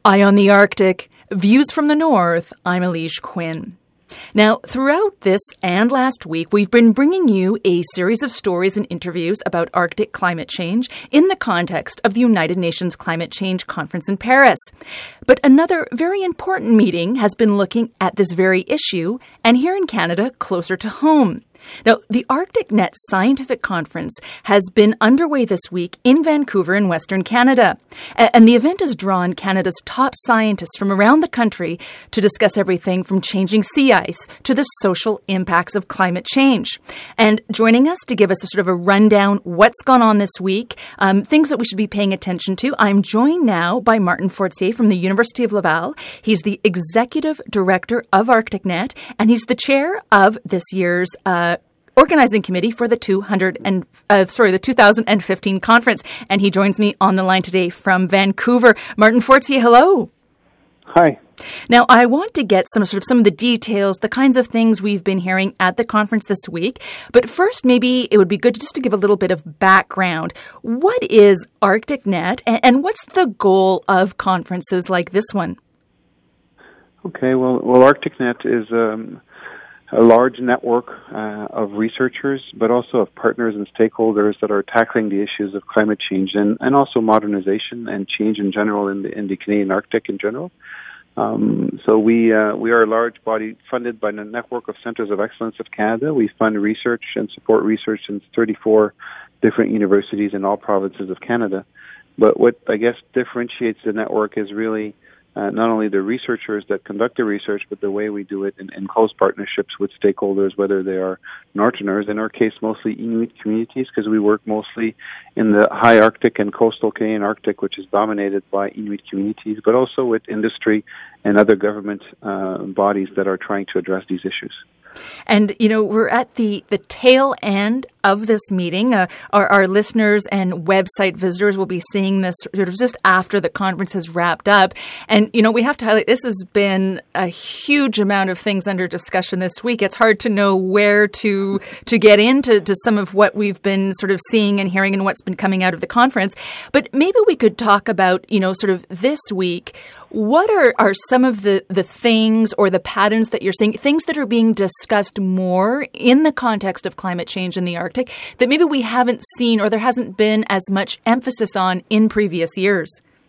Eye on the Arctic, Views from the North. I'm Elise Quinn. Now, throughout this and last week, we've been bringing you a series of stories and interviews about Arctic climate change in the context of the United Nations Climate Change Conference in Paris. But another very important meeting has been looking at this very issue, and here in Canada, closer to home. Now, the ArcticNet Scientific Conference has been underway this week in Vancouver in Western Canada. And the event has drawn Canada's top scientists from around the country to discuss everything from changing sea ice to the social impacts of climate change. And joining us to give us a sort of a rundown what's gone on this week, things that we should be paying attention to, I'm joined now by Martin Fortier from the University of Laval. He's the Executive Director of ArcticNet, and he's the chair of this year's organizing committee for the 2015 conference. And he joins me on the line today from Vancouver. Martin Fortier, hello. Hi. Now, I want to get some of the details, the kinds of things we've been hearing at the conference this week. But first, maybe it would be good just to give a little bit of background. What is ArcticNet, and what's the goal of conferences like this one? Okay, well, ArcticNet is a large network of researchers, but also of partners and stakeholders that are tackling the issues of climate change and also modernization and change in general in the Canadian Arctic in general. So we are a large body funded by the Network of Centres of Excellence of Canada. We fund research and support research in 34 different universities in all provinces of Canada. But what I guess differentiates the network is really not only the researchers that conduct the research, but the way we do it in close partnerships with stakeholders, whether they are Northerners, in our case mostly Inuit communities, because we work mostly in the high Arctic and coastal Canadian Arctic, which is dominated by Inuit communities, but also with industry and other government bodies that are trying to address these issues. And, we're at the tail end of this meeting. Our listeners and website visitors will be seeing this sort of just after the conference has wrapped up. And, we have to highlight this has been a huge amount of things under discussion this week. It's hard to know where to get into some of what we've been sort of seeing and hearing and what's been coming out of the conference. But maybe we could talk about, sort of this week, what are some of the things or the patterns that you're seeing, things that are being discussed more in the context of climate change in the Arctic that maybe we haven't seen or there hasn't been as much emphasis on in previous years?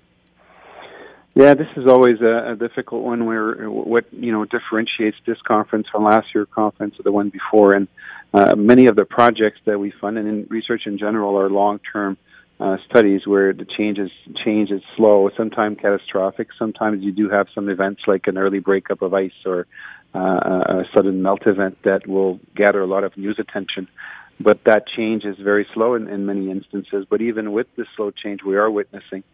Yeah, this is always a difficult one where what differentiates this conference from last year's conference or the one before. And many of the projects that we fund and in research in general are long-term studies where the change is slow, sometimes catastrophic. Sometimes you do have some events like an early breakup of ice or a sudden melt event that will gather a lot of news attention. But that change is very slow in many instances. But even with this slow change, we are witnessing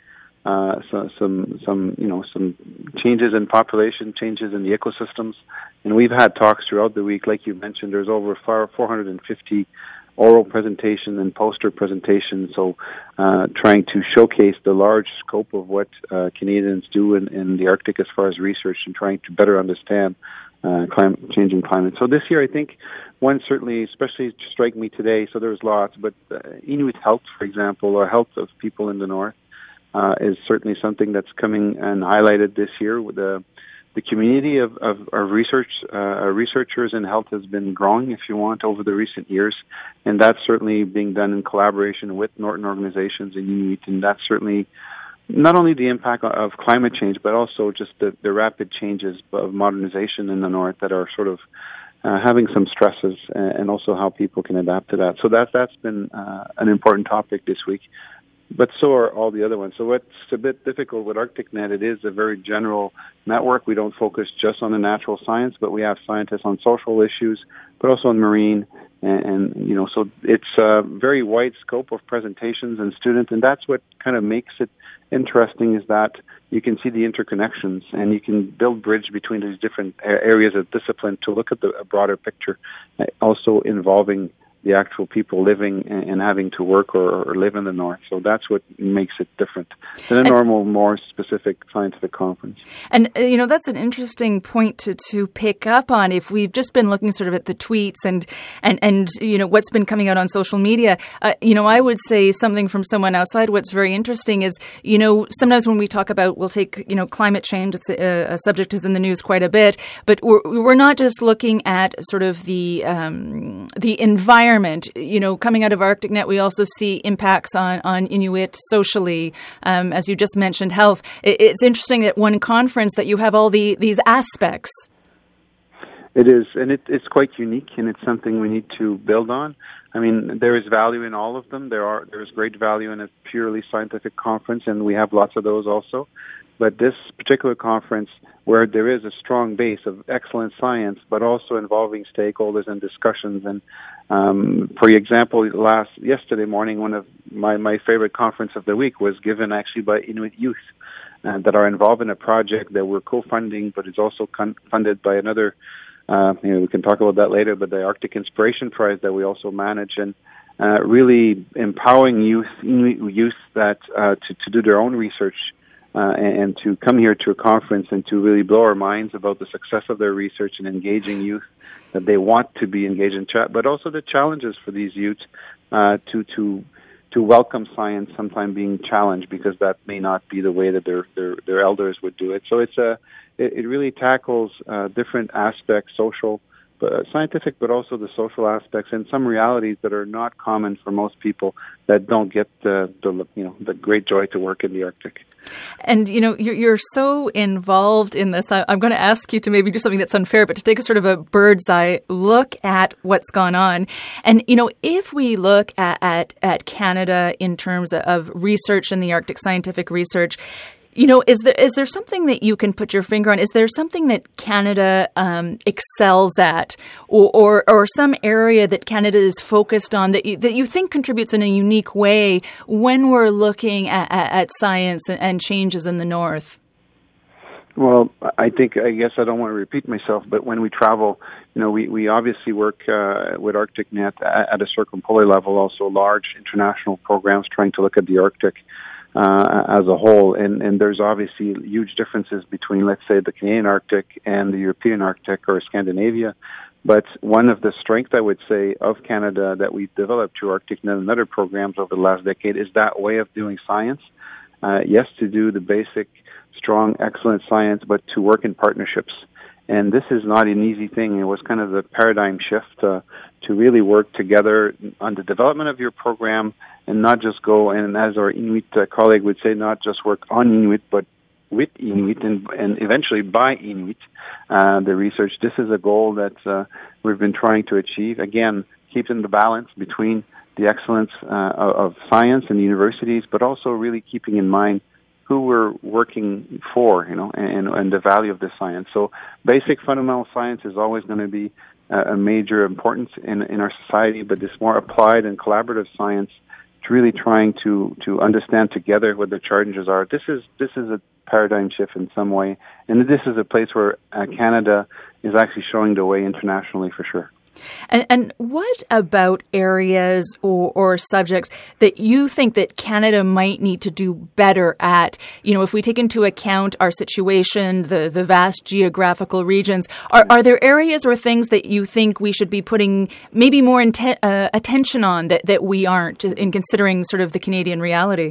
some changes in population, changes in the ecosystems. And we've had talks throughout the week. Like you mentioned, there's over 450 oral presentation and poster presentation, so trying to showcase the large scope of what Canadians do in the Arctic as far as research and trying to better understand changing climate. So this year, I think one certainly, especially strike me today, so there's lots, but Inuit health, for example, or health of people in the north, is certainly something that's coming and highlighted this year. The community of researchers in health has been growing, if you want, over the recent years, and that's certainly being done in collaboration with Northern organizations and Inuit, and that's certainly not only the impact of climate change, but also just the rapid changes of modernization in the north that are sort of having some stresses, and also how people can adapt to that. So that's been an important topic this week. But so are all the other ones. So what's a bit difficult with ArcticNet, it is a very general network. We don't focus just on the natural science, but we have scientists on social issues, but also on marine. And so it's a very wide scope of presentations and students, and that's what kind of makes it interesting, is that you can see the interconnections and you can build bridge between these different areas of discipline to look at a broader picture, also involving the actual people living and having to work or live in the North. So that's what makes it different than a normal, more specific scientific conference. And, that's an interesting point to pick up on. If we've just been looking sort of at the tweets and what's been coming out on social media, I would say something from someone outside. What's very interesting is, sometimes when we talk about, we'll take, climate change, it's a subject is in the news quite a bit, but we're not just looking at sort of the environment. Coming out of ArcticNet, we also see impacts on Inuit socially, as you just mentioned, health. It's interesting at one conference that you have all these aspects. It is, and it's quite unique, and it's something we need to build on. I mean, there is value in all of them. There is great value in a purely scientific conference, and we have lots of those also. But this particular conference, where there is a strong base of excellent science, but also involving stakeholders and discussions. And for example, yesterday morning, one of my favorite conference of the week was given actually by Inuit youth that are involved in a project that we're co-funding, but it's also funded by another. We can talk about that later, but the Arctic Inspiration Prize that we also manage, and really empowering Inuit youth that to do their own research. And to come here to a conference and to really blow our minds about the success of their research and engaging youth that they want to be engaged in chat, but also the challenges for these youth to welcome science, sometimes being challenged because that may not be the way that their elders would do it. So it really tackles different aspects, social, scientific, but also the social aspects and some realities that are not common for most people that don't get the great joy to work in the Arctic. And, you're so involved in this. I'm going to ask you to maybe do something that's unfair, but to take a sort of a bird's eye look at what's gone on. And, if we look at Canada in terms of research in the Arctic, scientific research, is there something that you can put your finger on? Is there something that Canada excels at, or some area that Canada is focused on that you think contributes in a unique way when we're looking at science and changes in the North? Well, I guess I don't want to repeat myself, but when we travel, we obviously work with ArcticNet at a circumpolar level, also large international programs trying to look at the Arctic as a whole, and there's obviously huge differences between, let's say, the Canadian Arctic and the European Arctic or Scandinavia. But one of the strengths, I would say, of Canada that we've developed through ArcticNet and other programs over the last decade is that way of doing science. Yes, to do the basic, strong, excellent science, but to work in partnerships. And this is not an easy thing. It was kind of the paradigm shift to really work together on the development of your program and not just go, and as our Inuit colleague would say, not just work on Inuit, but with Inuit and eventually by Inuit, the research. This is a goal that we've been trying to achieve. Again, keeping the balance between the excellence of science and universities, but also really keeping in mind who we're working for, and the value of the science. So basic fundamental science is always going to be a major importance in our society, but this more applied and collaborative science, it's really trying to understand together what the challenges are. This is a paradigm shift in some way, and this is a place where Canada is actually showing the way internationally for sure. And what about areas or subjects that you think that Canada might need to do better at? If we take into account our situation, the vast geographical regions, are there areas or things that you think we should be putting maybe more attention on that we aren't in considering sort of the Canadian reality?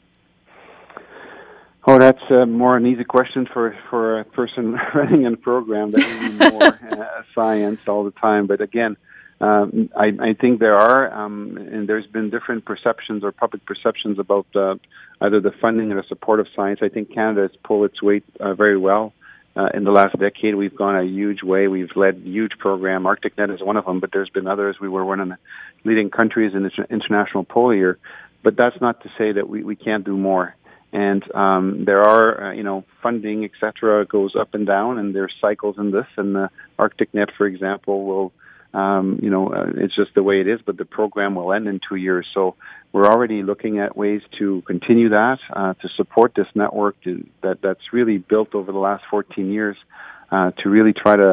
Oh, that's more an easy question for a person running a program that needs more science all the time. But again, I think there are, and there's been different perceptions or public perceptions about either the funding or the support of science. I think Canada has pulled its weight very well. In the last decade, we've gone a huge way. We've led huge program. ArcticNet is one of them, but there's been others. We were one of the leading countries in the international polar year. But that's not to say that we can't do more. And there are, funding, et cetera, goes up and down, and there's cycles in this. And the ArcticNet, for example, will, it's just the way it is, but the program will end in 2 years. So we're already looking at ways to continue that, to support this network that's really built over the last 14 years, to really try to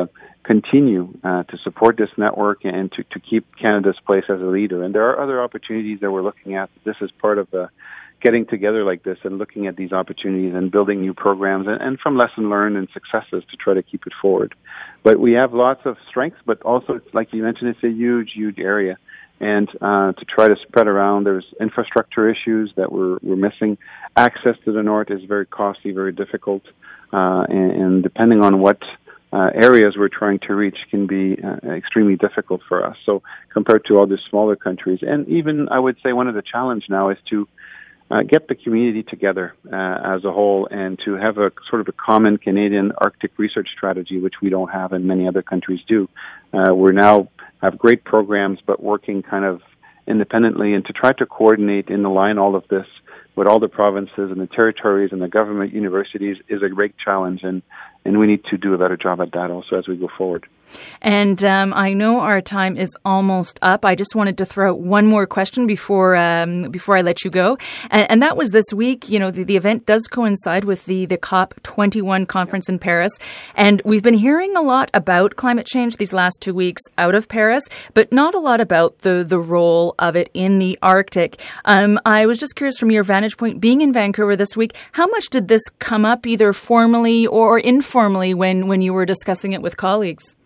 continue to support this network and to keep Canada's place as a leader. And there are other opportunities that we're looking at. This is part of the getting together like this and looking at these opportunities and building new programs and from lesson learned and successes to try to keep it forward. But we have lots of strengths, but also, like you mentioned, it's a huge, huge area. And to try to spread around, there's infrastructure issues that we're missing. Access to the north is very costly, very difficult, and depending on what areas we're trying to reach can be extremely difficult for us. So compared to other smaller countries, and even I would say one of the challenge now is to get the community together as a whole and to have a sort of a common Canadian Arctic research strategy, which we don't have and many other countries do. We're now have great programs, but working kind of independently, and to try to coordinate and align all of this with all the provinces and the territories and the government universities is a great challenge, and we need to do a better job at that also as we go forward. And I know our time is almost up. I just wanted to throw out one more question before I let you go. And that was this week. You know, the event does coincide with the COP21 conference in Paris. And we've been hearing a lot about climate change these last 2 weeks out of Paris, but not a lot about the role of it in the Arctic. I was just curious from your vantage point, being in Vancouver this week, how much did this come up either formally or informally when you were discussing it with colleagues?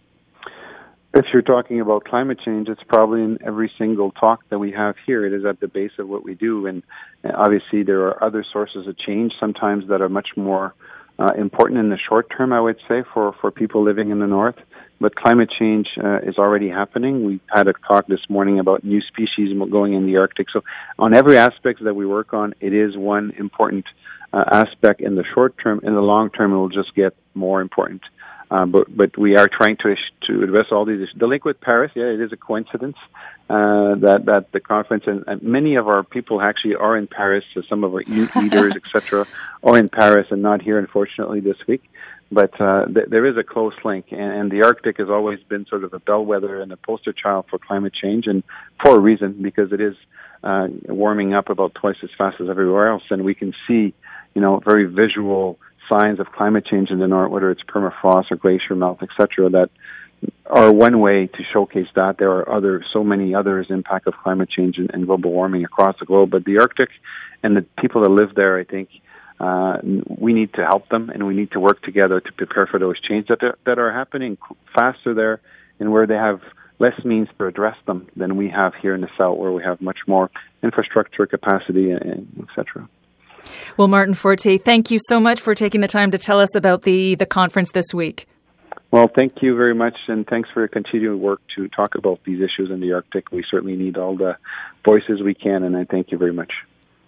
If you're talking about climate change, it's probably in every single talk that we have here. It is at the base of what we do. And obviously there are other sources of change sometimes that are much more important in the short term, I would say, for people living in the north. But climate change is already happening. We had a talk this morning about new species going in the Arctic. So on every aspect that we work on, it is one important aspect in the short term. In the long term, it will just get more important. But we are trying to address all these issues. The link with Paris, yeah, it is a coincidence that the conference and many of our people actually are in Paris. So some of our youth leaders, etc., are in Paris and not here, unfortunately, this week. But there is a close link, and the Arctic has always been sort of a bellwether and a poster child for climate change, and for a reason, because it is warming up about twice as fast as everywhere else, and we can see, very visual signs of climate change in the north, whether it's permafrost or glacier melt, etc., that are one way to showcase that. There are so many others impact of climate change and global warming across the globe. But the Arctic and the people that live there, I think, we need to help them, and we need to work together to prepare for those changes that are happening faster there, and where they have less means to address them than we have here in the south, where we have much more infrastructure capacity, and etc. Well, Martin Fortier, thank you so much for taking the time to tell us about the conference this week. Well, thank you very much, and thanks for your continued work to talk about these issues in the Arctic. We certainly need all the voices we can, and I thank you very much.